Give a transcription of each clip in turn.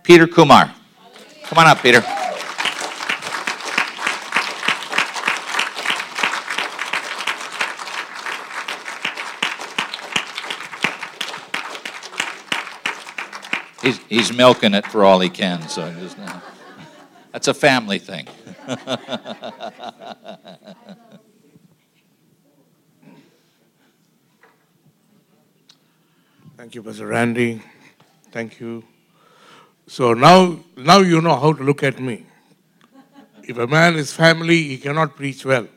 Peter Kumar. Come on up, Peter. He's milking it for all he can, so that's a family thing. Thank you, Pastor Randy. Thank you. So now you know how to look at me. If a man is family, he cannot preach well.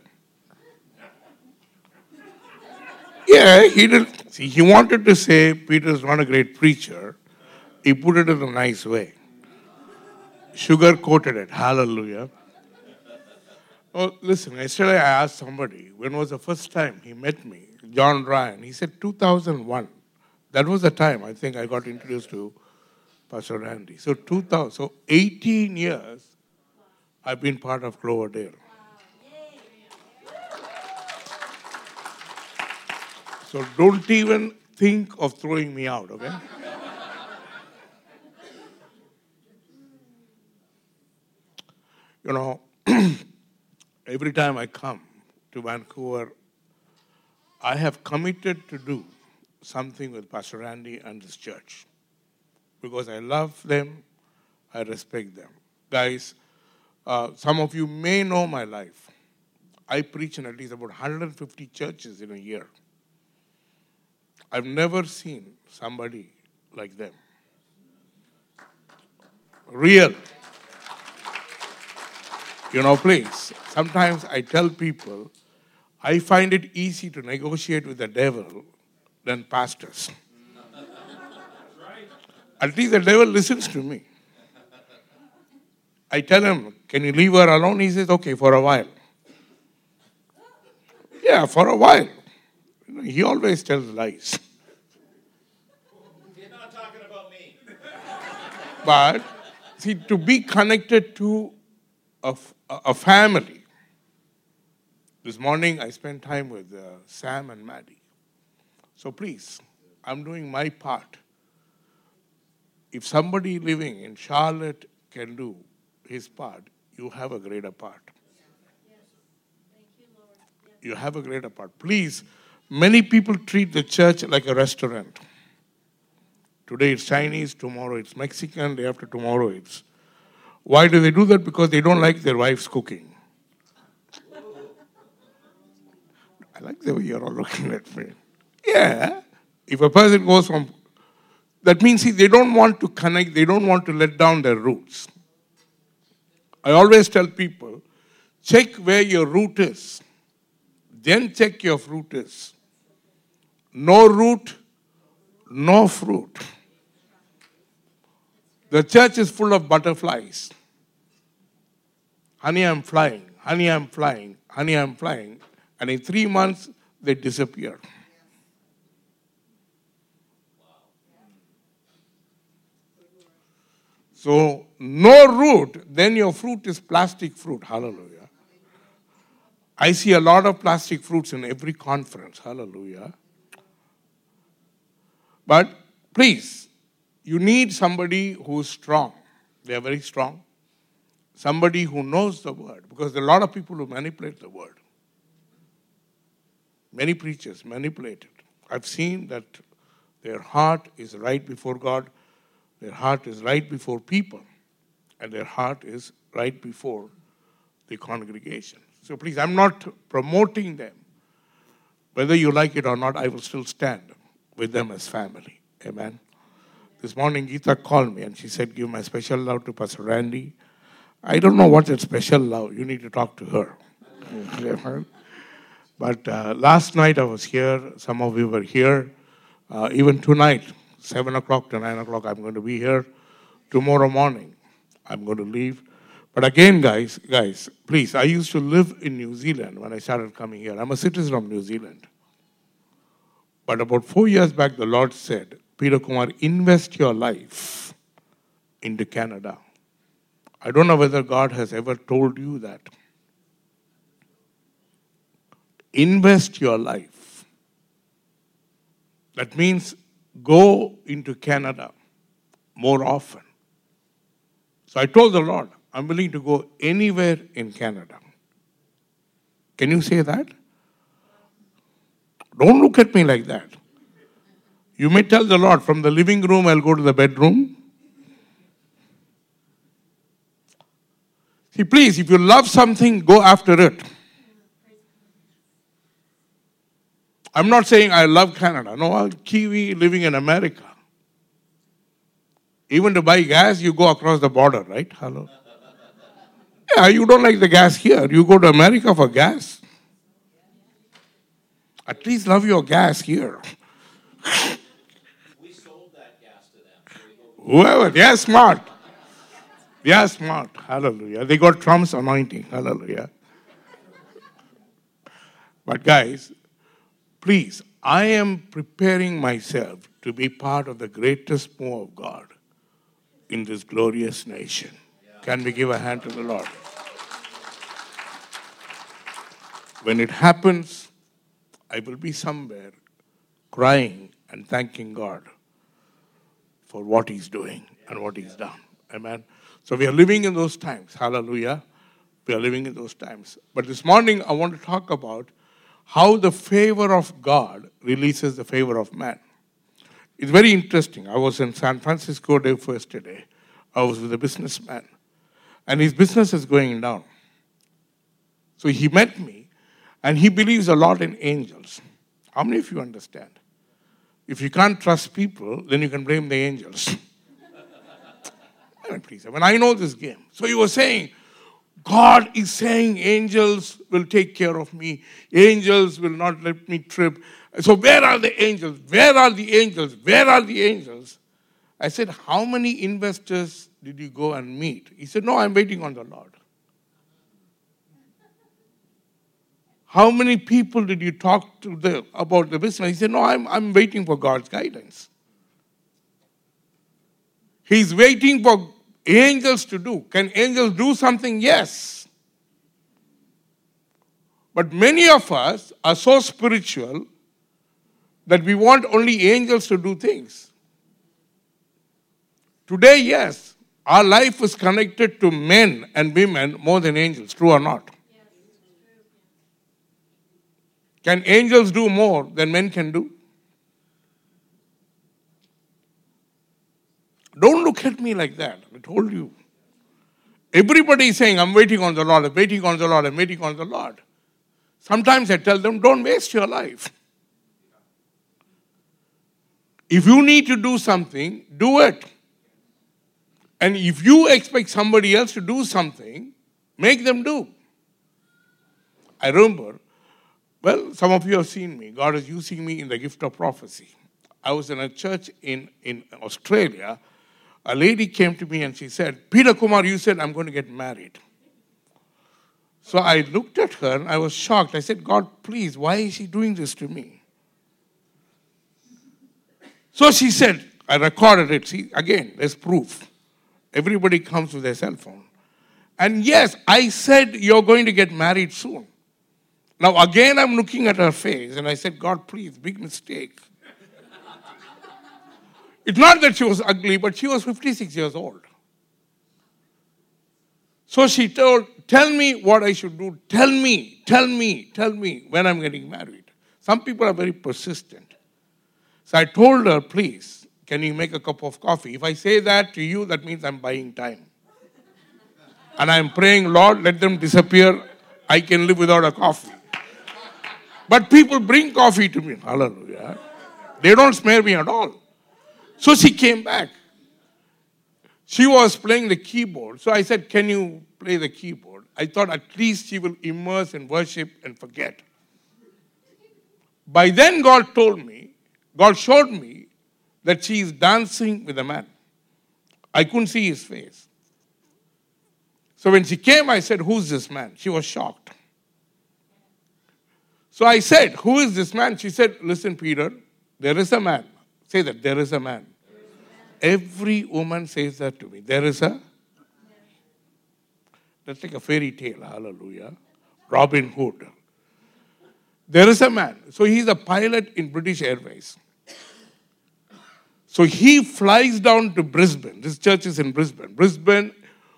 Yeah, he did. See, he wanted to say Peter is not a great preacher. He put it in a nice way. Sugar coated it. Hallelujah. Oh, listen, yesterday I asked somebody, when was the first time he met me? John Ryan. He said 2001. That was the time I think I got introduced to Pastor Randy. So 18 years I've been part of Cloverdale. So don't even think of throwing me out, okay? You know, every time I come to Vancouver, I have committed to do something with Pastor Randy and this church. Because I love them, I respect them. Guys, some of you may know my life. I preach in at least about 150 churches in a year. I've never seen somebody like them. Real. You know, please, sometimes I tell people, I find it easy to negotiate with the devil than pastors. At least the devil listens to me. I tell him, can you leave her alone? He says, okay, for a while. Yeah, for a while. You know, he always tells lies. You're not talking about me. But, see, to be connected to a family. This morning I spent time with Sam and Maddie. So please, I'm doing my part. If somebody living in Charlotte can do his part, you have a greater part. You have a greater part. Please, many people treat the church like a restaurant. Today it's Chinese, tomorrow it's Mexican, day after tomorrow it's... Why do they do that? Because they don't like their wife's cooking. I like the way you're all looking at me. Yeah. If a person goes from... That means, see, they don't want to connect, they don't want to let down their roots. I always tell people, check where your root is. Then check your fruit is. No root, no fruit. The church is full of butterflies. Honey, I'm flying. Honey, I'm flying. Honey, I'm flying. And in 3 months, they disappear. So, no root, then your fruit is plastic fruit. Hallelujah. I see a lot of plastic fruits in every conference. Hallelujah. But please, you need somebody who is strong. They are very strong. Somebody who knows the word. Because there are a lot of people who manipulate the word. Many preachers manipulate it. I've seen that their heart is right before God. Their heart is right before people. And their heart is right before the congregation. So please, I'm not promoting them. Whether you like it or not, I will still stand with them as family. Amen. This morning, Geeta called me and she said, give my special love to Pastor Randy. I don't know what that special love. You need to talk to her. But last night I was here. Some of you were here. Even tonight, 7 o'clock to 9 o'clock, I'm going to be here. Tomorrow morning, I'm going to leave. But again, guys, please, I used to live in New Zealand when I started coming here. I'm a citizen of New Zealand. But about 4 years back, the Lord said, Peter Kumar, invest your life into Canada. I don't know whether God has ever told you that. Invest your life. That means go into Canada more often. So I told the Lord, I'm willing to go anywhere in Canada. Can you say that? Don't look at me like that. You may tell the Lord, from the living room, I'll go to the bedroom. See, please, if you love something, go after it. I'm not saying I love Canada. No, I'm Kiwi living in America. Even to buy gas, you go across the border, right? Hello. Yeah, you don't like the gas here. You go to America for gas. At least love your gas here. We sold that gas to them. Whoever, they are smart. They are smart. Hallelujah. They got Trump's anointing. Hallelujah. But guys, please, I am preparing myself to be part of the greatest move of God in this glorious nation. Can we give a hand to the Lord? When it happens, I will be somewhere crying and thanking God for what He's doing and what He's done. Amen. So we are living in those times. Hallelujah. We are living in those times. But this morning I want to talk about how the favor of God releases the favor of man. It's very interesting. I was in San Francisco day first today. I was with a businessman. And his business is going down. So he met me. And he believes a lot in angels. How many of you understand? If you can't trust people, then you can blame the angels. Please, I know this game. So he was saying, God is saying angels will take care of me. Angels will not let me trip. So where are the angels? Where are the angels? Where are the angels? I said, how many investors did you go and meet? He said, no, I'm waiting on the Lord. How many people did you talk to about the business? He said, no, I'm waiting for God's guidance. He's waiting for angels to do. Can angels do something? Yes. But many of us are so spiritual that we want only angels to do things. Today, yes, our life is connected to men and women more than angels, true or not? Can angels do more than men can do? Don't look at me like that. I told you. Everybody is saying, I'm waiting on the Lord, I'm waiting on the Lord, I'm waiting on the Lord. Sometimes I tell them, don't waste your life. If you need to do something, do it. And if you expect somebody else to do something, make them do. I remember, well, some of you have seen me. God is using me in the gift of prophecy. I was in a church in Australia. A lady came to me and she said, Peter Kumar, you said I'm going to get married. So I looked at her and I was shocked. I said, God, please, why is she doing this to me? So she said, I recorded it. See, again, there's proof. Everybody comes with their cell phone. And yes, I said, you're going to get married soon. Now, again, I'm looking at her face, and I said, God, please, big mistake. It's not that she was ugly, but she was 56 years old. So she told, tell me what I should do. Tell me when I'm getting married. Some people are very persistent. So I told her, please, can you make a cup of coffee? If I say that to you, that means I'm buying time. And I'm praying, Lord, let them disappear. I can live without a coffee. But people bring coffee to me. Hallelujah. They don't smear me at all. So she came back. She was playing the keyboard. So I said, can you play the keyboard? I thought at least she will immerse in worship and forget. By then God showed me that she is dancing with a man. I couldn't see his face. So when she came, I said, who's this man? She was shocked. So I said, who is this man? She said, listen, Peter, there is a man. Say that, there is a man. Every woman says that to me. There is a? That's like a fairy tale, hallelujah. Robin Hood. There is a man. So he's a pilot in British Airways. So he flies down to Brisbane. This church is in Brisbane. Brisbane,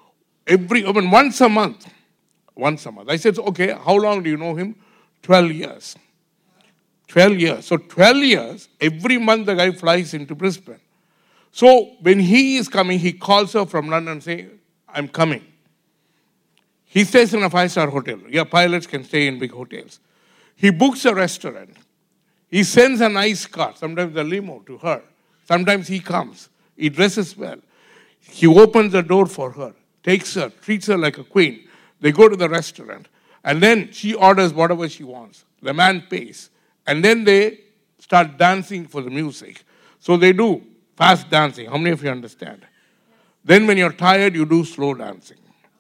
Once a month. Once a month. I said, okay, how long do you know him? 12 years. 12 years. So 12 years, every month the guy flies into Brisbane. So when he is coming, he calls her from London and says, I'm coming. He stays in a 5-star hotel. Yeah, pilots can stay in big hotels. He books a restaurant. He sends a nice car, sometimes a limo to her. Sometimes he comes. He dresses well. He opens the door for her, takes her, treats her like a queen. They go to the restaurant. And then she orders whatever she wants. The man pays. And then they start dancing for the music. So they do fast dancing. How many of you understand? Then when you're tired, you do slow dancing.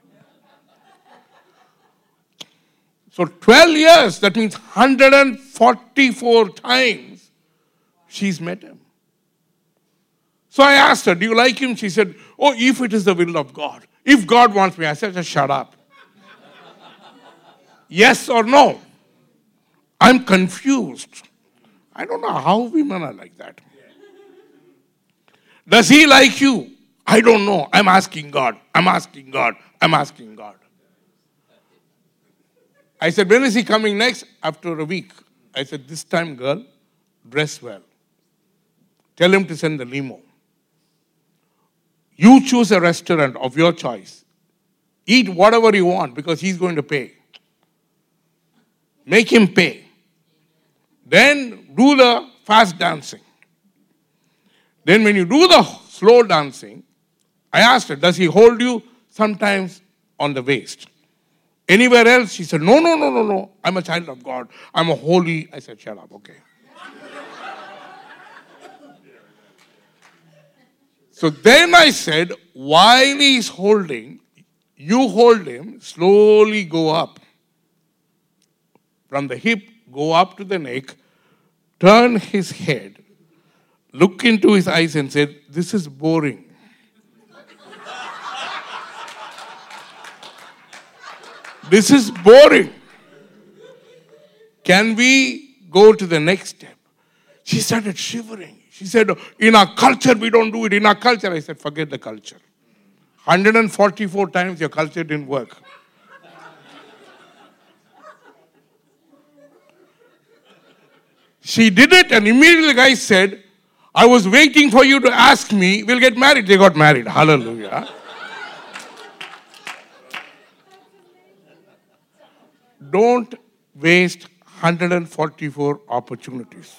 So 12 years, that means 144 times she's met him. So I asked her, do you like him? She said, oh, if it is the will of God. If God wants me. I said, just shut up. Yes or no? I'm confused. I don't know how women are like that. Does he like you? I don't know. I'm asking God. I'm asking God. I'm asking God. I said, when is he coming next? After a week. I said, this time, girl, dress well. Tell him to send the limo. You choose a restaurant of your choice. Eat whatever you want because he's going to pay. Make him pay. Then do the fast dancing. Then when you do the slow dancing, I asked her, does he hold you? Sometimes on the waist. Anywhere else? She said, no. I'm a child of God. I'm a holy. I said, shut up, okay. So then I said, while he's holding, you hold him, slowly go up. From the hip, go up to the neck, turn his head, look into his eyes and said, this is boring. This is boring. Can we go to the next step? She started shivering. She said, in our culture, we don't do it. In our culture, I said, forget the culture. 144 times your culture didn't work. She did it, and immediately the guy said, I was waiting for you to ask me, we'll get married. They got married. Hallelujah. Don't waste 144 opportunities.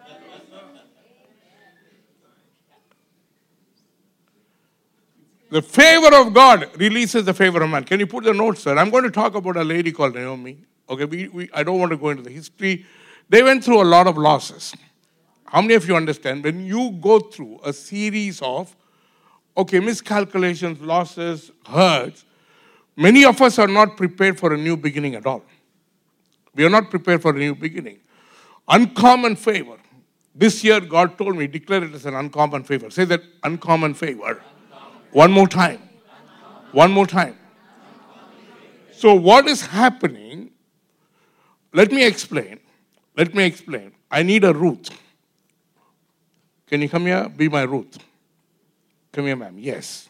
The favor of God releases the favor of man. Can you put the notes, sir? I'm going to talk about a lady called Naomi. Okay, I don't want to go into the history. They went through a lot of losses. How many of you understand? When you go through a series of, miscalculations, losses, hurts, many of us are not prepared for a new beginning at all. We are not prepared for a new beginning. Uncommon favor. This year, God told me, declare it as an uncommon favor. Say that, uncommon favor. One more time. One more time. So what is happening? Let me explain. I need a Ruth. Can you come here? Be my Ruth. Come here, ma'am. Yes.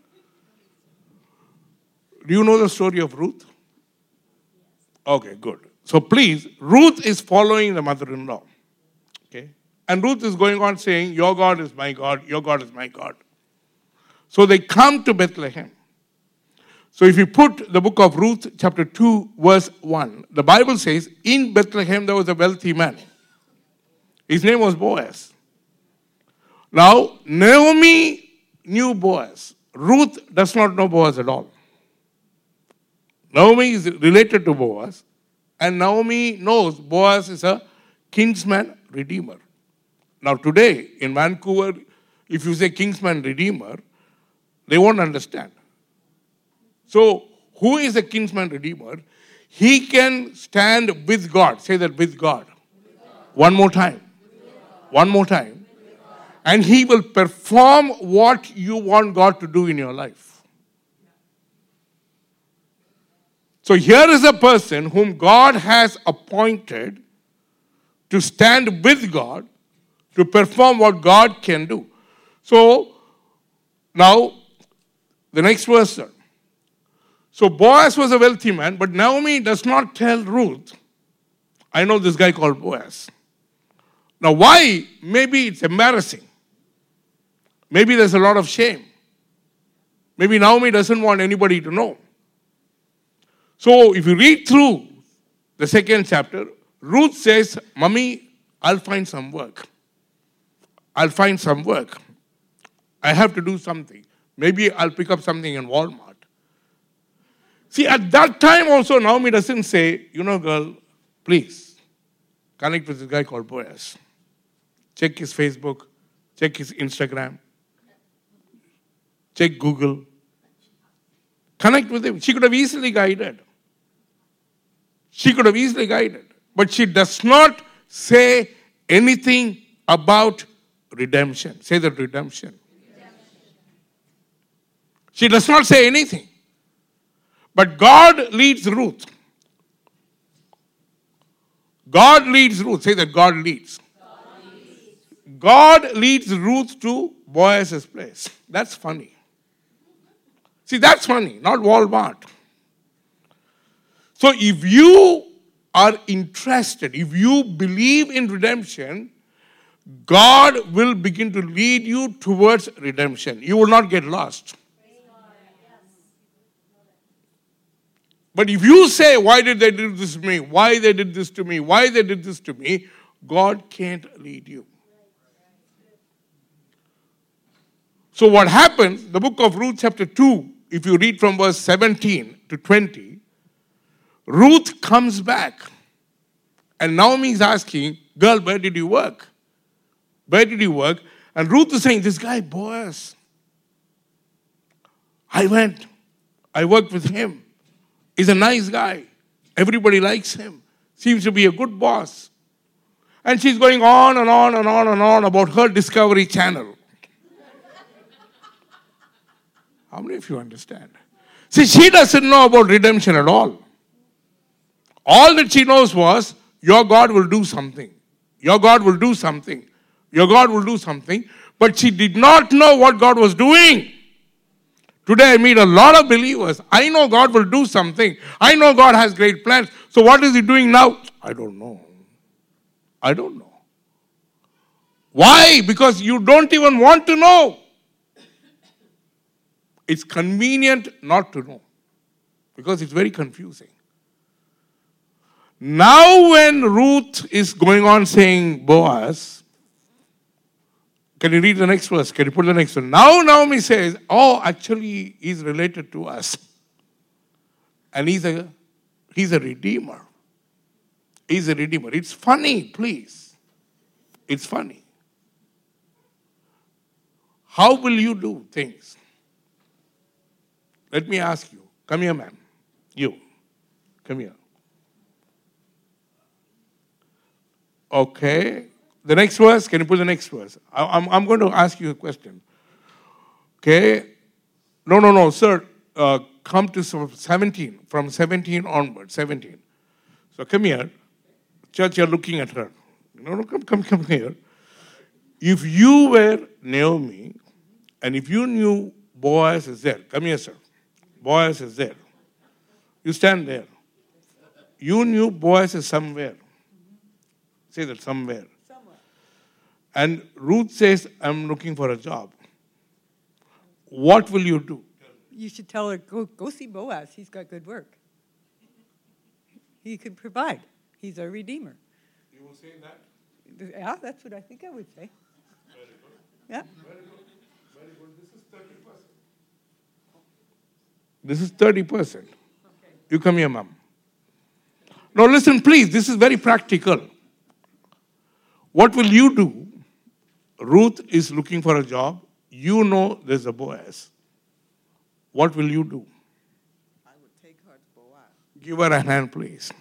Do you know the story of Ruth? Okay, good. So please, Ruth is following the mother-in-law. Okay? And Ruth is going on saying, your God is my God, your God is my God. So they come to Bethlehem. So if you put the book of Ruth, chapter 2, verse 1, the Bible says, in Bethlehem there was a wealthy man. His name was Boaz. Now, Naomi knew Boaz. Ruth does not know Boaz at all. Naomi is related to Boaz, and Naomi knows Boaz is a kinsman redeemer. Now today, in Vancouver, if you say kinsman redeemer, they won't understand. So, who is a kinsman redeemer? He can stand with God. Say that, with God. One more time. One more time. And he will perform what you want God to do in your life. So here is a person whom God has appointed to stand with God to perform what God can do. So, now, the next verse, sir. So Boaz was a wealthy man, but Naomi does not tell Ruth, I know this guy called Boaz. Now why? Maybe it's embarrassing. Maybe there's a lot of shame. Maybe Naomi doesn't want anybody to know. So if you read through the second chapter, Ruth says, Mommy, I'll find some work. I'll find some work. I have to do something. Maybe I'll pick up something in Walmart. See, at that time also, Naomi doesn't say, girl, please, connect with this guy called Boaz. Check his Facebook, check his Instagram, check Google. Connect with him. She could have easily guided. But she does not say anything about redemption. Say that, redemption. She does not say anything. But God leads Ruth. God leads Ruth. Say that, God leads. God leads Ruth to Boaz's place. That's funny. See, that's funny, not Walmart. So if you are interested, if you believe in redemption, God will begin to lead you towards redemption. You will not get lost. But if you say, why did they do this to me? Why they did this to me? Why they did this to me? God can't lead you. So what happens, the book of Ruth chapter 2, if you read from verse 17 to 20, Ruth comes back. And Naomi is asking, girl, where did you work? Where did you work? And Ruth is saying, this guy, Boaz. I went. I worked with him. He's a nice guy. Everybody likes him. Seems to be a good boss. And she's going on and on and on and on about her Discovery Channel. How many of you understand? See, she doesn't know about redemption at all. All that she knows was, your God will do something. Your God will do something. Your God will do something. But she did not know what God was doing. Today I meet a lot of believers. I know God will do something. I know God has great plans. So what is He doing now? I don't know. I don't know. Why? Because you don't even want to know. It's convenient not to know. Because it's very confusing. Now when Ruth is going on saying, Boaz, can you read the next verse? Can you put the next one? Now Naomi says, oh, actually, he's related to us. And he's a redeemer. He's a redeemer. It's funny, please. It's funny. How will you do things? Let me ask you. Come here, ma'am. You. Come here. Okay. The next verse, can you put the next verse? I'm going to ask you a question. Okay. No, sir. Come to 17. From 17 onward. 17. So come here. Church, you're looking at her. No, come here. If you were Naomi, and if you knew Boaz is there. Come here, sir. Boaz is there. You stand there. You knew Boaz is somewhere. Say that, somewhere. And Ruth says, I'm looking for a job. What will you do? You should tell her, go see Boaz. He's got good work. He can provide. He's a redeemer. You will say that? Yeah, that's what I think I would say. Very good. Yeah. Very good. Very good. This is 30%. This is 30%. Okay. You come here, ma'am. Now listen, please. This is very practical. What will you do? Ruth is looking for a job. You know there's a Boaz. What will you do? I would take her to Boaz. Give her a hand, please.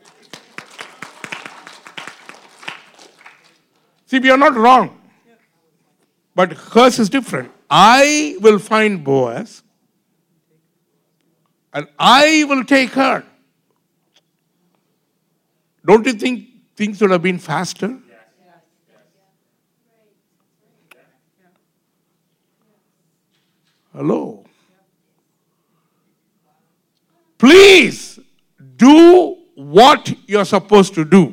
See, we are not wrong. But hers is different. I will find Boaz. And I will take her. Don't you think things would have been faster? Hello. please do what you're supposed to do.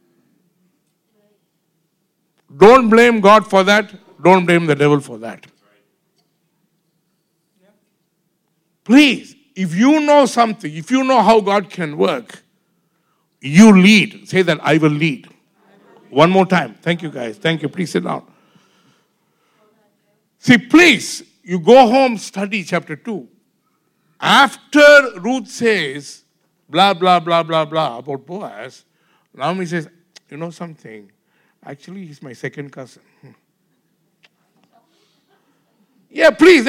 Don't blame God for that. Don't blame the devil for that. Please, if you know something, if you know how God can work, you lead. Say that, I will lead. One more time. Thank you, guys. Thank you. Please sit down. See, please, you go home, study chapter 2. After Ruth says, blah, blah, blah, blah, blah, about Boaz, Naomi says, you know something? Actually, he's my second cousin. Yeah, please.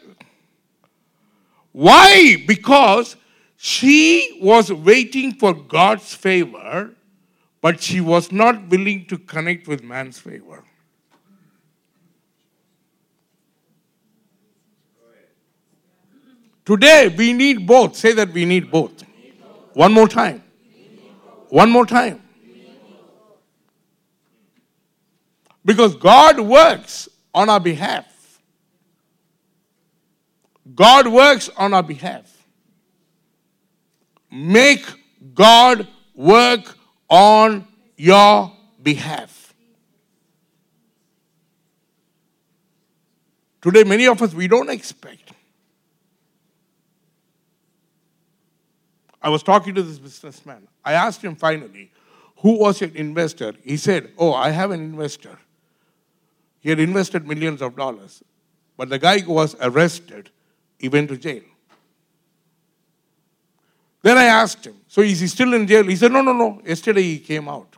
Why? Because she was waiting for God's favor, but she was not willing to connect with man's favor. Today, we need both. Say that we need both. One more time. One more time. Because God works on our behalf. God works on our behalf. Make God work on your behalf. Today, many of us, we don't expect. I was talking to this businessman. I asked him finally, who was your investor? He said, oh, I have an investor. He had invested millions of dollars. But the guy who was arrested, he went to jail. Then I asked him, so is he still in jail? He said, no. Yesterday he came out.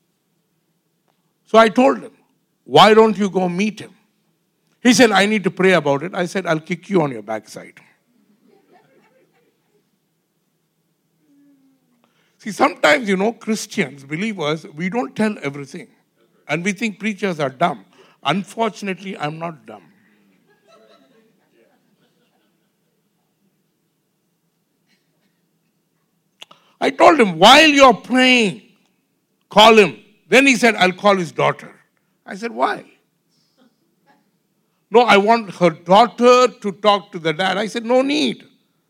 So I told him, why don't you go meet him? He said, I need to pray about it. I said, I'll kick you on your backside. See, sometimes, Christians, believers, we don't tell everything. And we think preachers are dumb. Unfortunately, I'm not dumb. I told him, while you're praying, call him. Then he said, I'll call his daughter. I said, why? No, I want her daughter to talk to the dad. I said, no need.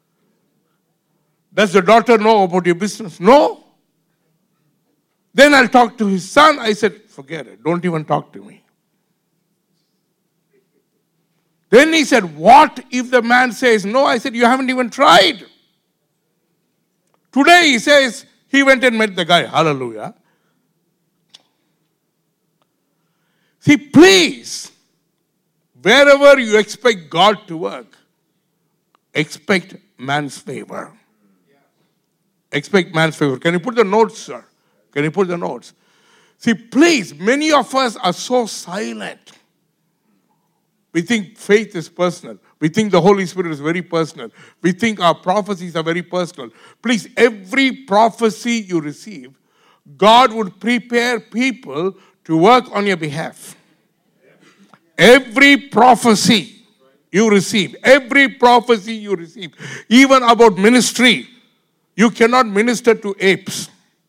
Does the daughter know about your business? No. Then I'll talk to his son. I said, forget it. Don't even talk to me. Then he said, what if the man says no? I said, you haven't even tried. Today he says, he went and met the guy. Hallelujah. See, please, wherever you expect God to work, expect man's favor. Expect man's favor. Can you put the notes, sir? Can you put the notes? See, please, many of us are so silent. We think faith is personal. We think the Holy Spirit is very personal. We think our prophecies are very personal. Please, every prophecy you receive, God would prepare people to work on your behalf. Every prophecy you receive, even about ministry, you cannot minister to apes.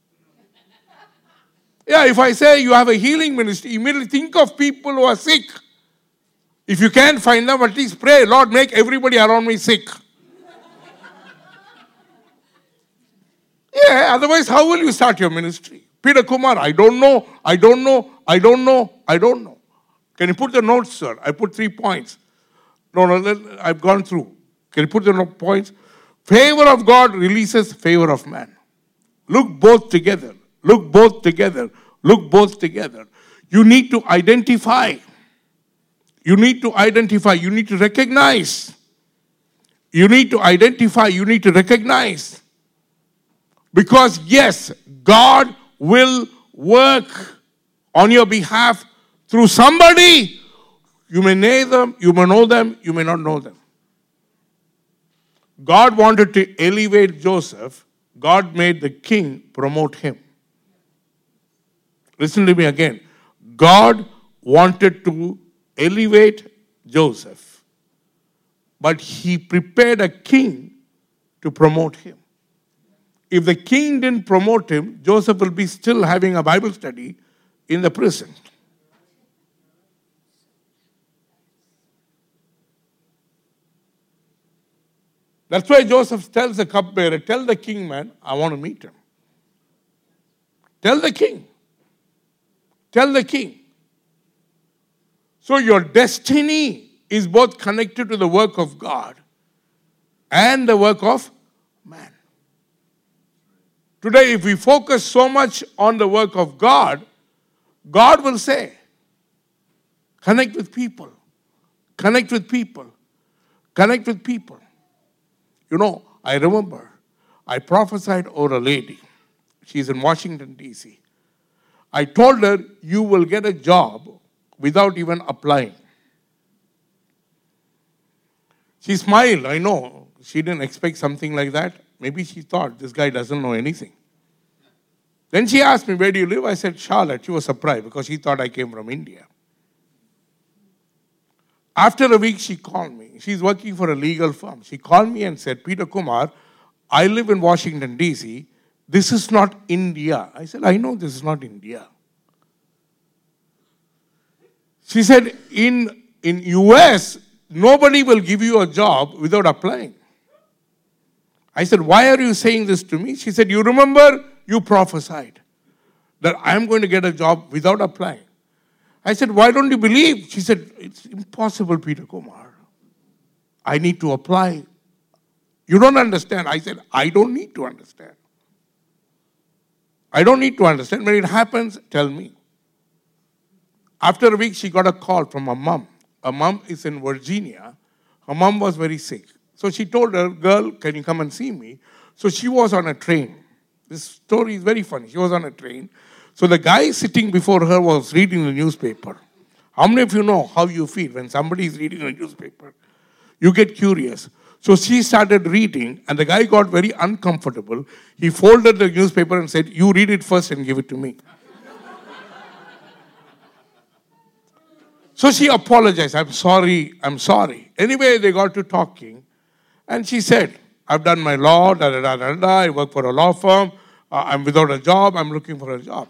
Yeah, if I say you have a healing ministry, immediately think of people who are sick. If you can't find them, at least pray, Lord, make everybody around me sick. Yeah, otherwise how will you start your ministry? Peter Kumar, I don't know. Can you put the notes, sir? I put 3 points. No, I've gone through. Can you put the points? Favor of God releases favor of man. Look both together. You need to identify. You need to recognize. Because yes, God will work on your behalf through somebody. You may know them, you may not know them. God wanted to elevate Joseph. God made the king promote him. Listen to me again. God wanted to elevate Joseph, but he prepared a king to promote him. If the king didn't promote him, Joseph will be still having a Bible study in the prison. That's why Joseph tells the cupbearer, tell the king, man, I want to meet him. Tell the king. Tell the king. So your destiny is both connected to the work of God and the work of man. Today, if we focus so much on the work of God, God will say, connect with people. Connect with people. Connect with people. You know, I remember I prophesied over a lady. She's in Washington, D.C. I told her, you will get a job without even applying. She smiled, I know. She didn't expect something like that. Maybe she thought, this guy doesn't know anything. Then she asked me, where do you live? I said, Charlotte. She was surprised because she thought I came from India. After a week, she called me. She's working for a legal firm. She called me and said, Peter Kumar, I live in Washington, D.C. This is not India. I said, I know this is not India. She said, in US, nobody will give you a job without applying. I said, why are you saying this to me? She said, you remember you prophesied that I'm going to get a job without applying. I said, why don't you believe? She said, it's impossible, Peter Kumar. I need to apply. You don't understand. I said, I don't need to understand. I don't need to understand. When it happens, tell me. After a week, she got a call from her mom. Her mom is in Virginia. Her mom was very sick. So she told her, girl, can you come and see me? So she was on a train. This story is very funny. She was on a train. So the guy sitting before her was reading the newspaper. How many of you know how you feel when somebody is reading a newspaper? You get curious. So she started reading, and the guy got very uncomfortable. He folded the newspaper and said, you read it first and give it to me. So she apologized. I'm sorry. Anyway, they got to talking. And she said, I've done my law, I work for a law firm. I'm without a job. I'm looking for a job.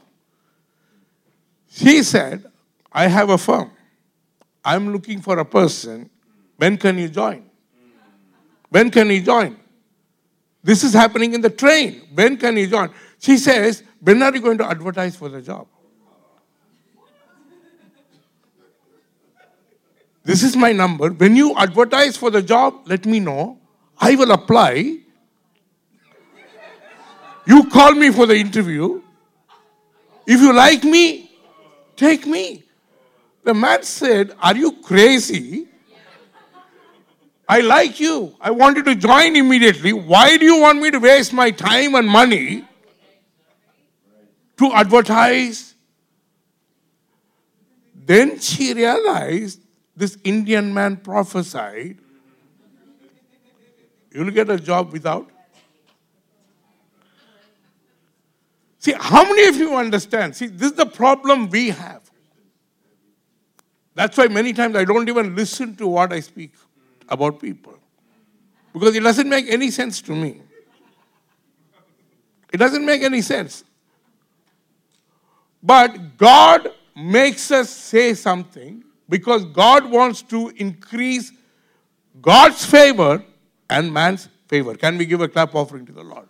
She said, I have a firm. I'm looking for a person. When can you join? When can you join? This is happening in the train. When can you join? She says, when are you going to advertise for the job? This is my number. When you advertise for the job, let me know. I will apply. You call me for the interview. If you like me, take me. The man said, are you crazy? I like you. I want you to join immediately. Why do you want me to waste my time and money to advertise? Then she realized this Indian man prophesied, you'll get a job without. See, how many of you understand? See, this is the problem we have. That's why many times I don't even listen to what I speak about people. Because it doesn't make any sense to me. It doesn't make any sense. But God makes us say something because God wants to increase God's favor and man's favor. Can we give a clap offering to the Lord?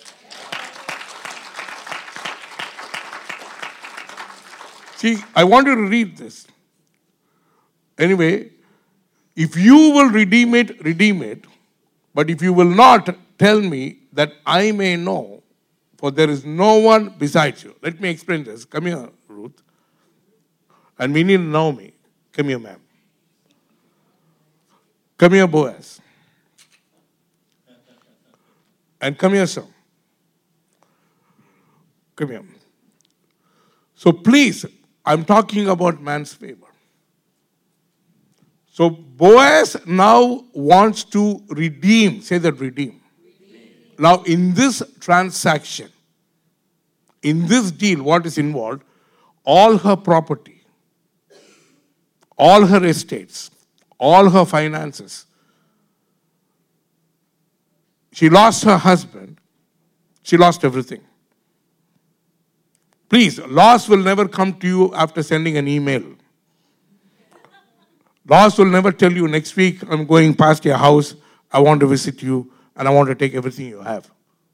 See, I want you to read this. Anyway, if you will redeem it, redeem it. But if you will not, tell me that I may know, for there is no one besides you. Let me explain this. Come here, Ruth. And we need Naomi. Come here, ma'am. Come here, Boaz. And come here, son. Come here. So please, I'm talking about man's favor. So Boaz now wants to redeem. Say that, redeem. Now in this transaction, in this deal, what is involved? All her property, all her estates, all her finances. She lost her husband. She lost everything. Please, loss will never come to you after sending an email. Loss will never tell you, next week I'm going past your house, I want to visit you, and I want to take everything you have.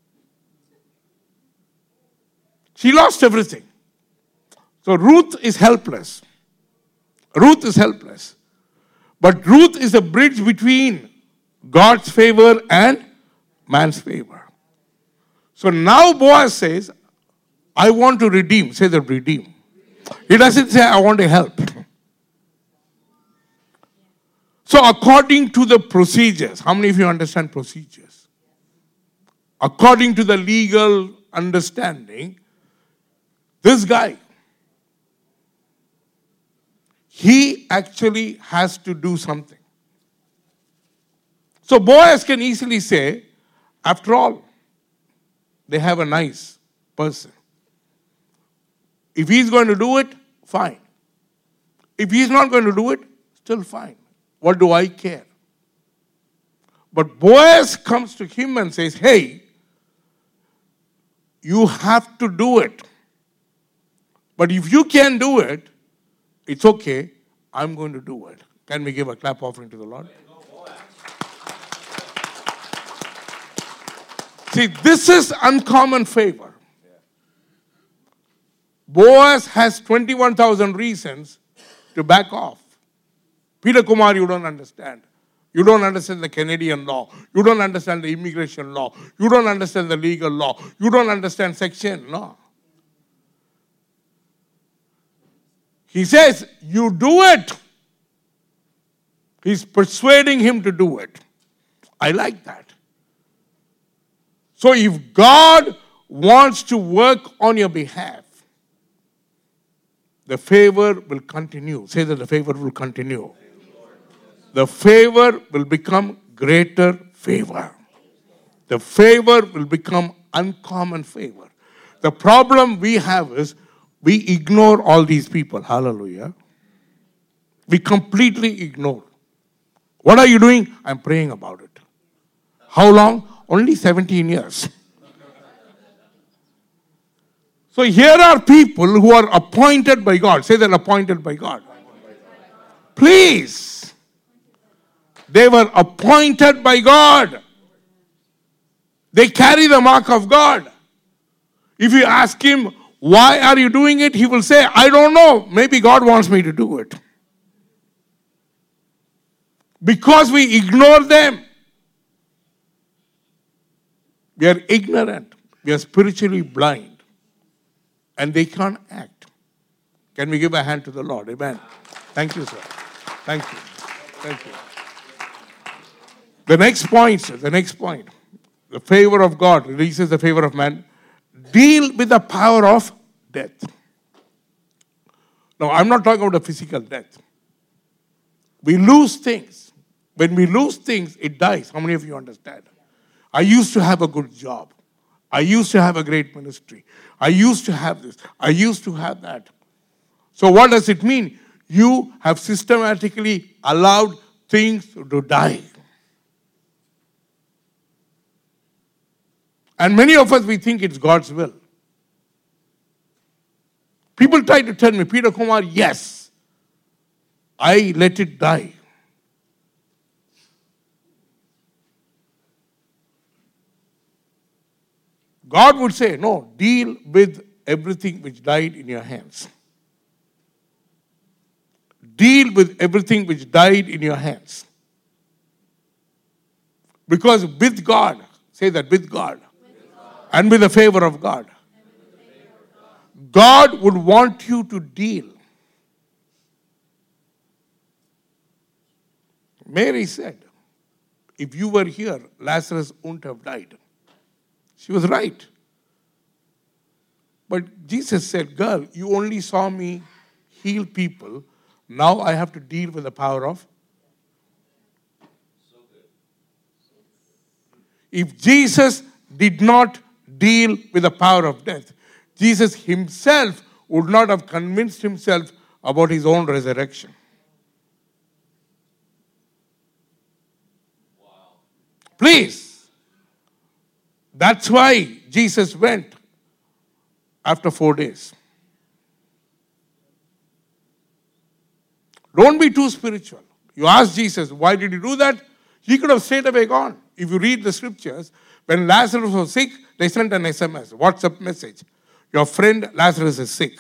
She lost everything. So Ruth is helpless. Ruth is helpless. But Ruth is a bridge between God's favor and man's favor. So now Boaz says, I want to redeem. Say the redeem. He doesn't say, I want to help. So according to the procedures, how many of you understand procedures? According to the legal understanding, this guy, he actually has to do something. So Boaz can easily say, after all, they have a nice person. If he's going to do it, fine. If he's not going to do it, still fine. What do I care? But Boaz comes to him and says, hey, you have to do it. But if you can't do it, it's okay. I'm going to do it. Can we give a clap offering to the Lord? See, this is uncommon favor. Boaz has 21,000 reasons to back off. Peter Kumar, you don't understand. You don't understand the Canadian law. You don't understand the immigration law. You don't understand the legal law. You don't understand section law. He says, you do it. He's persuading him to do it. I like that. So if God wants to work on your behalf, the favor will continue. Say that the favor will continue. The favor will become greater favor. The favor will become uncommon favor. The problem we have is we ignore all these people. Hallelujah. We completely ignore. What are you doing? I'm praying about it. How long? Only 17 years. So here are people who are appointed by God. Say they're appointed by God. Please. They were appointed by God. They carry the mark of God. If you ask him, why are you doing it? He will say, I don't know. Maybe God wants me to do it. Because we ignore them. We are ignorant. We are spiritually blind. And they can't act. Can we give a hand to the Lord? Amen. Thank you, sir. Thank you. Thank you. The next point, sir. The next point. The favor of God releases the favor of man. Deal with the power of death. Now, I'm not talking about a physical death. We lose things. When we lose things, it dies. How many of you understand? I used to have a good job. I used to have a great ministry. I used to have this. I used to have that. So what does it mean? You have systematically allowed things to die. And many of us, we think it's God's will. People try to tell me, Peter Kumar, yes, I let it die. God would say, no, deal with everything which died in your hands. Deal with everything which died in your hands. Because with God, say that, with God, and with the favor of God, God would want you to deal. Mary said, if you were here, Lazarus wouldn't have died. She was right. But Jesus said, girl, you only saw me heal people. Now I have to deal with the power of. If Jesus did not deal with the power of death, Jesus himself would not have convinced himself about his own resurrection. Wow. Please. That's why Jesus went after 4 days. Don't be too spiritual. You ask Jesus, why did you do that? He could have straight away gone. If you read the scriptures, when Lazarus was sick, they sent an SMS, WhatsApp message. Your friend Lazarus is sick.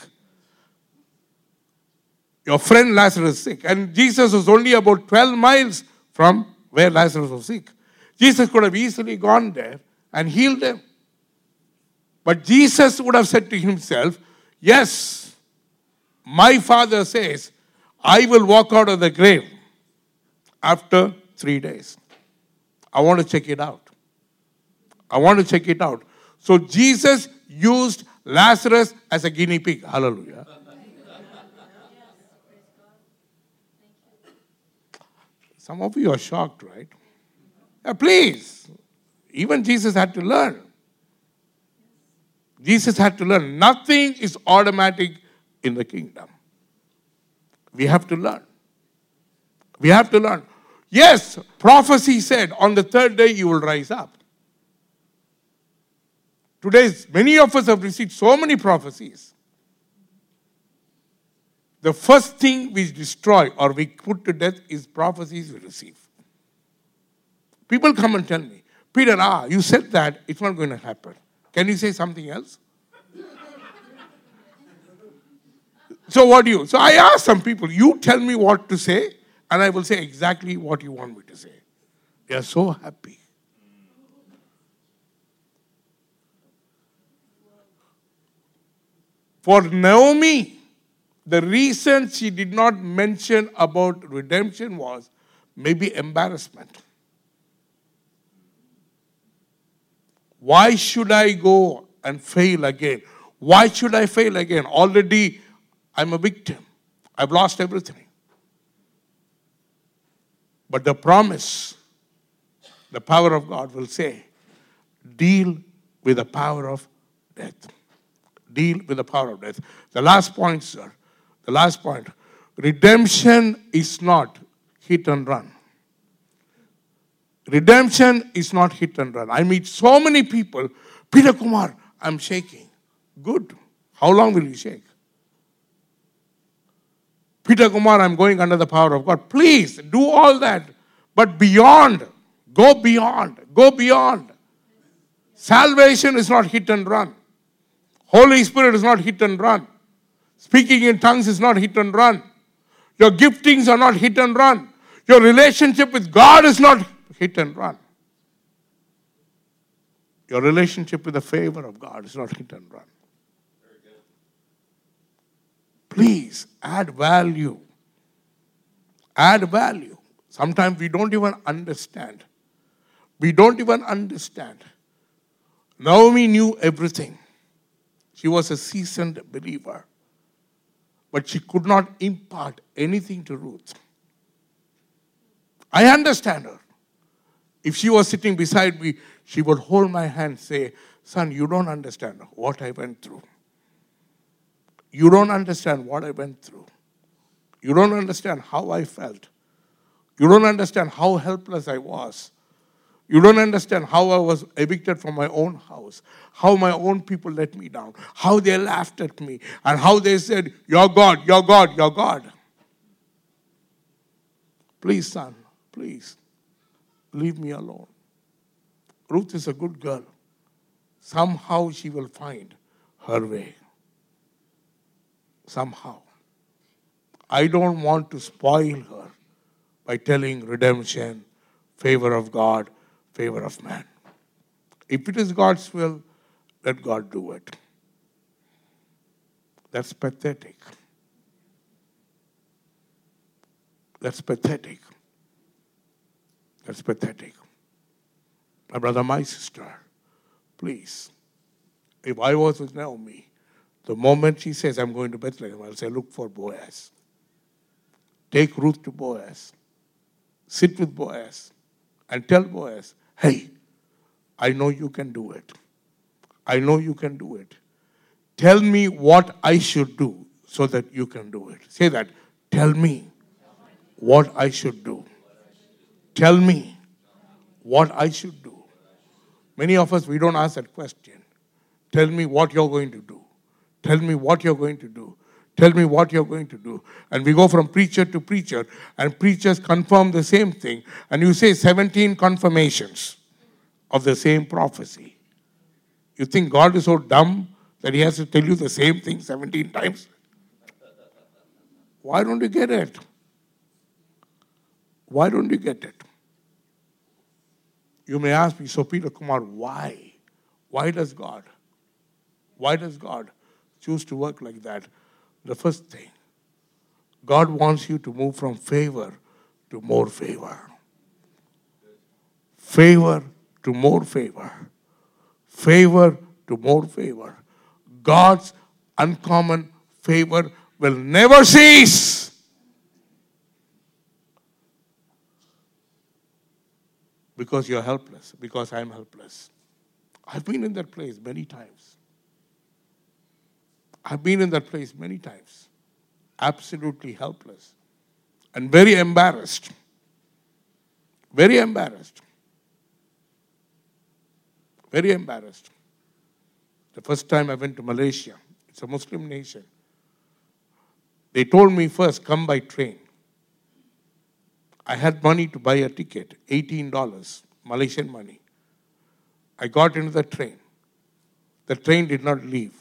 Your friend Lazarus is sick. And Jesus was only about 12 miles from where Lazarus was sick. Jesus could have easily gone there and healed him. But Jesus would have said to himself, yes, my Father says, I will walk out of the grave after 3 days. I want to check it out. I want to check it out. So Jesus used Lazarus as a guinea pig. Hallelujah. Some of you are shocked, right? Yeah, please. Even Jesus had to learn. Jesus had to learn. Nothing is automatic in the kingdom. We have to learn. We have to learn. Yes, prophecy said, on the third day you will rise up. Today, many of us have received so many prophecies. The first thing we destroy or we put to death is prophecies we receive. People come and tell me, Peter, you said that, it's not going to happen. Can you say something else? So what do you? So I ask some people, you tell me what to say, and I will say exactly what you want me to say. They are so happy. For Naomi, the reason she did not mention about redemption was maybe embarrassment. Why should I go and fail again? Why should I fail again? Already I'm a victim. I've lost everything. But the promise, the power of God will say, deal with the power of death. Deal with the power of death. The last point, sir. The last point. Redemption is not hit and run. Redemption is not hit and run. I meet so many people. Peter Kumar, I'm shaking. Good. How long will you shake? Peter Kumar, I'm going under the power of God. Please do all that. But beyond. Go beyond. Go beyond. Salvation is not hit and run. Holy Spirit is not hit and run. Speaking in tongues is not hit and run. Your giftings are not hit and run. Your relationship with God is not hit and run. Your relationship with the favor of God is not hit and run. Please add value. Add value. Sometimes we don't even understand. We don't even understand. Naomi knew everything. She was a seasoned believer. But she could not impart anything to Ruth. I understand her. If she was sitting beside me, she would hold my hand and say, son, you don't understand what I went through. You don't understand what I went through. You don't understand how I felt. You don't understand how helpless I was. You don't understand how I was evicted from my own house, how my own people let me down, how they laughed at me, and how they said, you're God, you're God, you're God. Please, son, please, leave me alone. Ruth is a good girl. Somehow she will find her way. Somehow. I don't want to spoil her by telling redemption, favor of God, favor of man. If it is God's will, let God do it. That's pathetic. That's pathetic. That's pathetic. My brother, my sister, please, if I was with Naomi, the moment she says, I'm going to Bethlehem, I'll say, look for Boaz. Take Ruth to Boaz. Sit with Boaz and tell Boaz, hey, I know you can do it. I know you can do it. Tell me what I should do so that you can do it. Say that. Tell me what I should do. Tell me what I should do. Many of us, we don't ask that question. Tell me what you're going to do. Tell me what you're going to do. Tell me what you're going to do. And we go from preacher to preacher, and preachers confirm the same thing. And you say 17 confirmations. of the same prophecy. You think God is so dumb that he has to tell you the same thing 17 times? Why don't you get it? Why don't you get it? You may ask me, so Peter Kumar, why? Why does God choose to work like that? The first thing, God wants you to move from favor to more favor. Favor to more favor. Favor to more favor. God's uncommon favor will never cease. Because you're helpless, because I'm helpless. I've been in that place many times. Absolutely helpless. And very embarrassed. Very embarrassed. Very embarrassed. The first time I went to Malaysia, it's a Muslim nation. They told me first, come by train. I had money to buy a ticket, $18, Malaysian money. I got into the train. The train did not leave.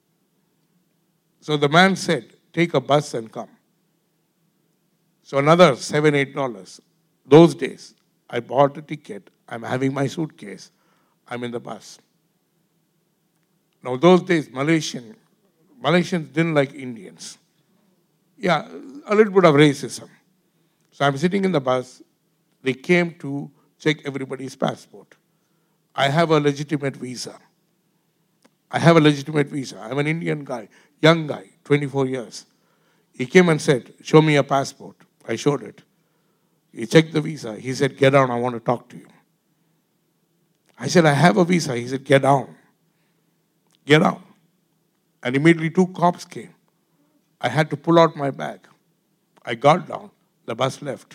So the man said, take a bus and come. So another $7, $8. Those days, I bought a ticket. I'm having my suitcase. I'm in the bus. Now those days, Malaysians didn't like Indians. Yeah, a little bit of racism. So I'm sitting in the bus. They came to check everybody's passport. I have a legitimate visa. I'm an Indian guy, young guy, 24 years. He came and said, show me your passport. I showed it. He checked the visa. He said, get down, I want to talk to you. I said, I have a visa. He said, get down. Get down. And immediately 2 cops came. I had to pull out my bag. I got down. The bus left.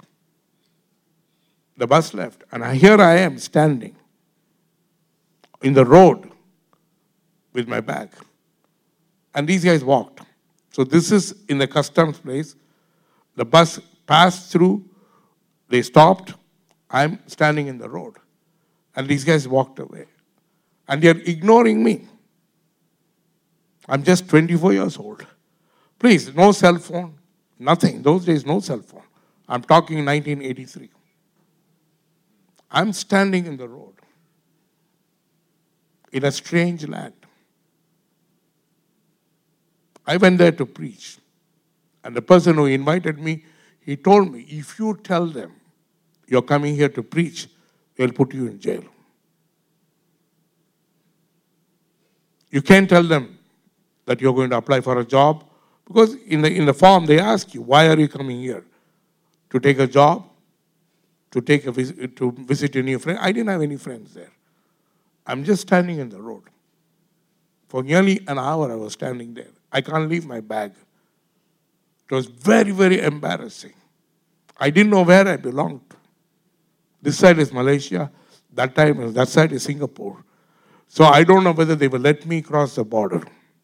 And here I am standing in the road with my bag. And these guys walked. So this is in the customs place. The bus passed through. They stopped. I'm standing in the road. And these guys walked away. And they're ignoring me. I'm just 24 years old. Please, no cell phone, nothing. Those days, no cell phone. I'm talking 1983. I'm standing in the road in a strange land. I went there to preach. And the person who invited me, he told me, if you tell them you're coming here to preach, they'll put you in jail. You can't tell them that you're going to apply for a job, because in the form they ask you, why are you coming here? To take a job? To visit a new friend? I didn't have any friends there. I'm just standing in the road. For nearly an hour I was standing there. I can't leave my bag. It was very, very embarrassing. I didn't know where I belonged to. This side is Malaysia, that side is Singapore. So I don't know whether they will let me cross the border.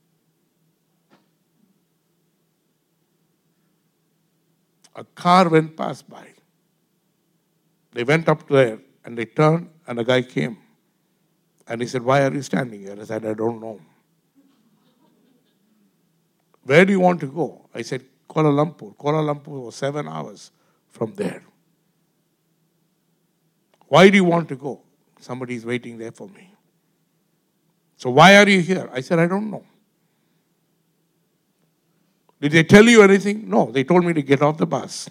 A car went past by. They went up there and they turned and a guy came. And he said, why are you standing here? I said, I don't know. Where do you want to go? I said, Kuala Lumpur. Kuala Lumpur was 7 hours from there. Why do you want to go? Somebody is waiting there for me. So why are you here? I said, I don't know. Did they tell you anything? No, they told me to get off the bus.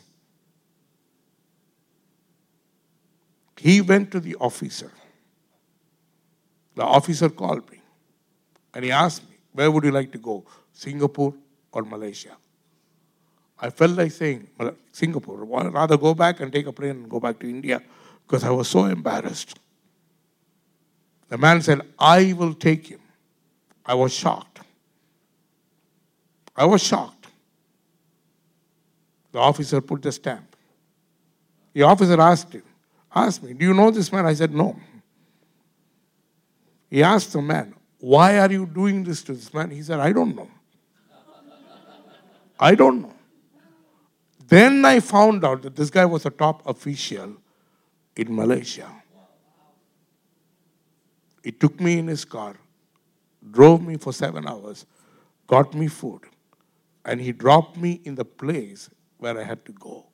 He went to the officer. The officer called me. And he asked me, where would you like to go? Singapore or Malaysia? I felt like saying, Singapore. I'd rather go back and take a plane and go back to India because I was so embarrassed. The man said, I will take him. I was shocked. The officer put the stamp. The officer asked me, do you know this man? I said, no. He asked the man, why are you doing this to this man? He said, I don't know. Then I found out that this guy was a top official in Malaysia. He took me in his car, drove me for 7 hours, got me food, and he dropped me in the place where I had to go.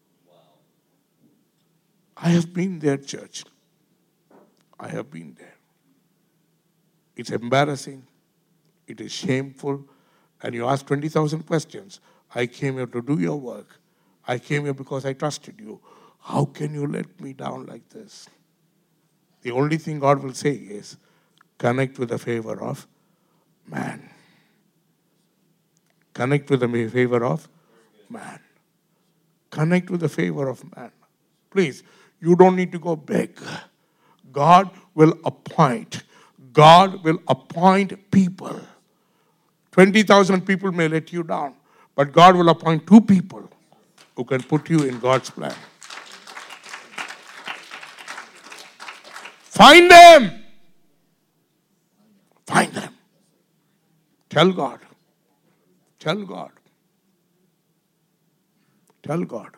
I have been there, church. I have been there. It's embarrassing. It is shameful. And you ask 20,000 questions. I came here to do your work. I came here because I trusted you. How can you let me down like this? The only thing God will say is, connect with the favor of man. Connect with the favor of man. Connect with the favor of man. Please, you don't need to go beg. God will appoint. God will appoint people. 20,000 people may let you down, but God will appoint 2 people who can put you in God's plan. Find them. Find them. Tell God. Tell God. Tell God.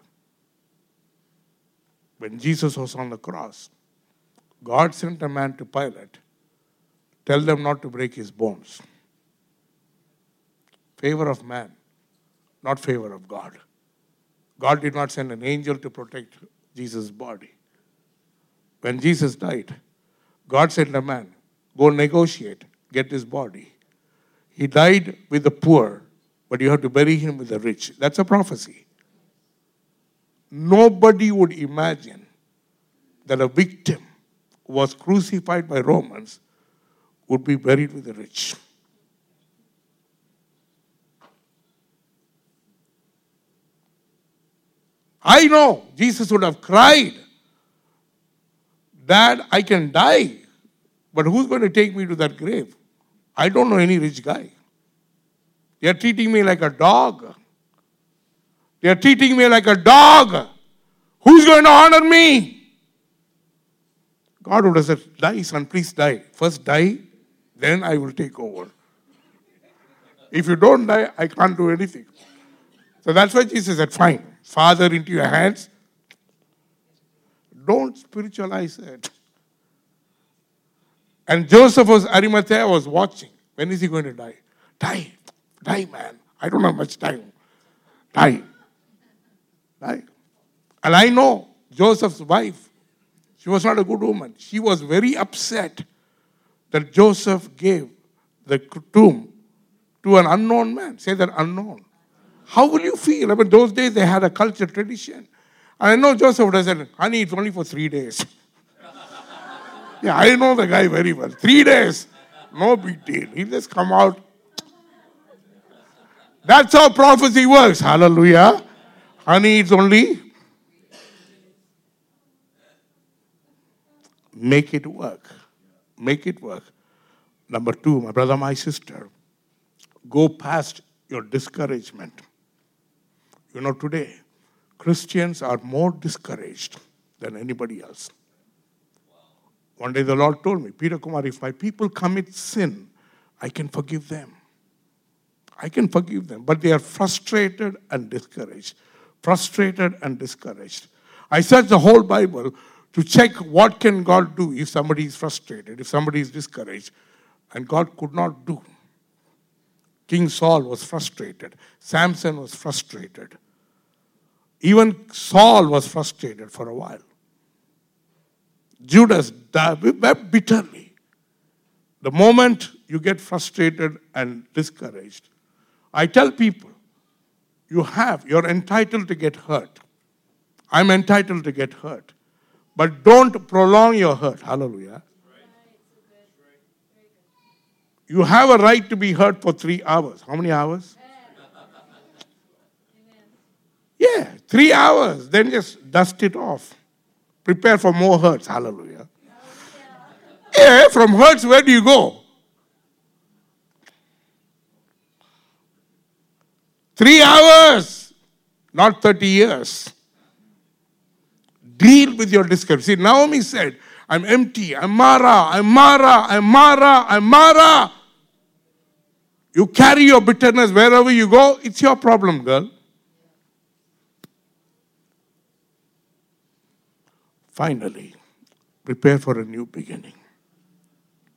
When Jesus was on the cross, God sent a man to Pilate. Tell them not to break his bones. Favor of man, not favor of God. God did not send an angel to protect Jesus' body. When Jesus died, God sent a man, go negotiate, get his body. He died with the poor, but you have to bury him with the rich. That's a prophecy. Nobody would imagine that a victim who was crucified by Romans would be buried with the rich. I know Jesus would have cried, Dad, I can die, but who's going to take me to that grave? I don't know any rich guy. They are treating me like a dog. They are treating me like a dog. Who's going to honor me? God would have said, die, son, please die. First die, then I will take over. If you don't die, I can't do anything. So that's why Jesus said, fine, Father, into your hands. Don't spiritualize it. And Joseph was Arimathea was watching. When is he going to die? Die. Die, man. I don't have much time. Die. Die. And I know Joseph's wife, she was not a good woman. She was very upset that Joseph gave the tomb to an unknown man. Say that, unknown. How will you feel? I mean, those days they had a culture tradition. And I know Joseph would have said, honey, it's only for 3 days. Yeah, I know the guy very well. 3 days. No big deal. He'll just come out. That's how prophecy works. Hallelujah. Honey, it's only. Make it work. Make it work. Number 2, my brother, my sister, go past your discouragement. You know, today, Christians are more discouraged than anybody else. One day the Lord told me, Peter Kumar, if my people commit sin, I can forgive them. I can forgive them. But they are frustrated and discouraged. Frustrated and discouraged. I searched the whole Bible to check what can God do if somebody is frustrated, if somebody is discouraged. And God could not do. King Saul was frustrated. Samson was frustrated. Even Saul was frustrated for a while. Judas wept bitterly. The moment you get frustrated and discouraged, I tell people, you're entitled to get hurt. I'm entitled to get hurt. But don't prolong your hurt. Hallelujah. You have a right to be hurt for 3 hours. How many hours? Yeah, 3 hours. Then just dust it off. Prepare for more hurts. Hallelujah. Yeah, from hurts, where do you go? 3 hours, not 30 years. Deal with your discouragement. See, Naomi said, I'm empty, I'm Mara, I'm Mara, I'm Mara, I'm Mara. You carry your bitterness wherever you go, it's your problem, girl. Finally, prepare for a new beginning.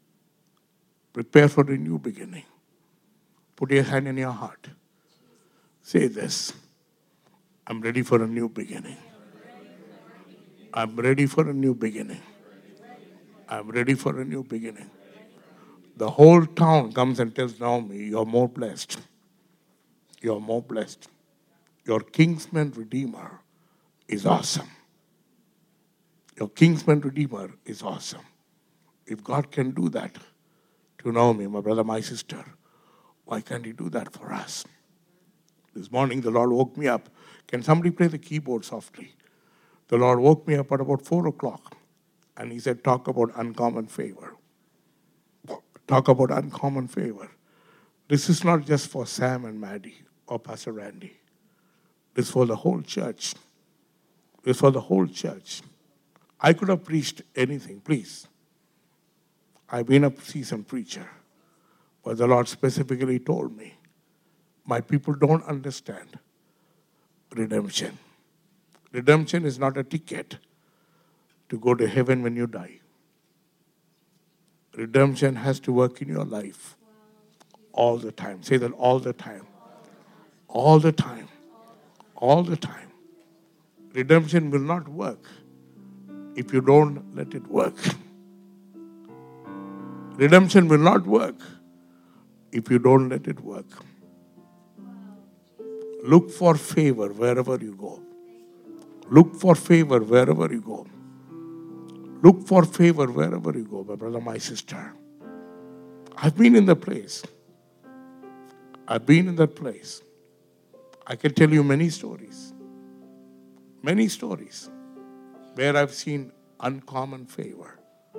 Prepare for a new beginning. Put your hand in your heart. Say this. I'm ready for a new beginning. I'm ready for a new beginning. I'm ready for a new beginning. The whole town comes and tells Naomi, you're more blessed. You're more blessed. Your kinsman redeemer is awesome. Your kinsman redeemer is awesome. If God can do that to Naomi, my brother, my sister, why can't he do that for us? This morning the Lord woke me up. Can somebody play the keyboard softly? The Lord woke me up at about 4 o'clock. And he said, talk about uncommon favor. Talk about uncommon favor. This is not just for Sam and Maddie or Pastor Randy. This is for the whole church. This is for the whole church. I could have preached anything, please. I've been a seasoned preacher. But the Lord specifically told me, my people don't understand redemption. Redemption is not a ticket to go to heaven when you die. Redemption has to work in your life all the time. Say that all the time. All the time. All the time. Redemption will not work if you don't let it work. Redemption will not work if you don't let it work. Look for favor wherever you go. Look for favor wherever you go. Look for favor wherever you go, my brother, my sister. I've been in the place. I've been in that place. I can tell you many stories. Many stories where I've seen uncommon favor.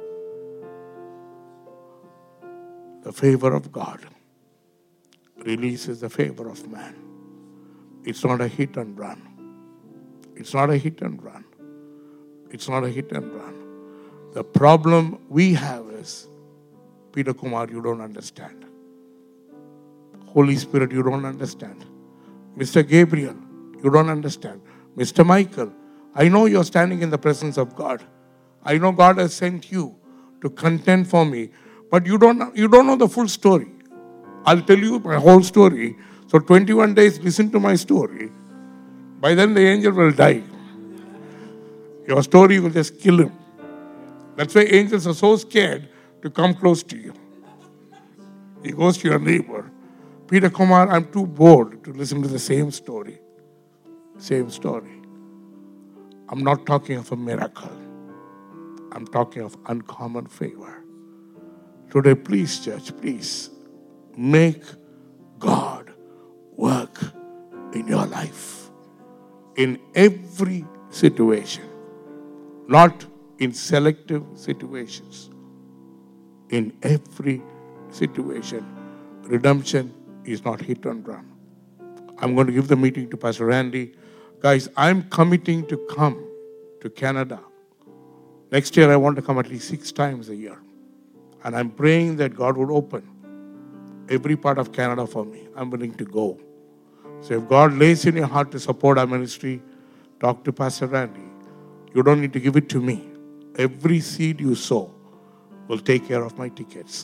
The favor of God releases the favor of man. It's not a hit and run. It's not a hit and run. It's not a hit and run. The problem we have is, Peter Kumar, you don't understand. Holy Spirit, you don't understand. Mr. Gabriel, you don't understand. Mr. Michael, I know you're standing in the presence of God. I know God has sent you to contend for me. But you don't know the full story. I'll tell you my whole story. So 21 days, listen to my story. By then the angel will die. Your story will just kill him. That's why angels are so scared to come close to you. He goes to your neighbor. Peter Kumar, I'm too bored to listen to the same story. Same story. I'm not talking of a miracle. I'm talking of uncommon favor. Today, please, church, please, make God work in your life. In every situation. Not in selective situations. In every situation. Redemption is not hit and run. I'm going to give the meeting to Pastor Randy. Guys, I'm committing to come to Canada. Next year, I want to come at least 6 times a year. And I'm praying that God would open every part of Canada for me. I'm willing to go. So if God lays in your heart to support our ministry, talk to Pastor Randy. You don't need to give it to me. Every seed you sow will take care of my tickets.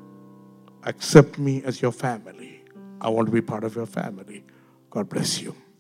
Accept me as your family. I want to be part of your family. God bless you.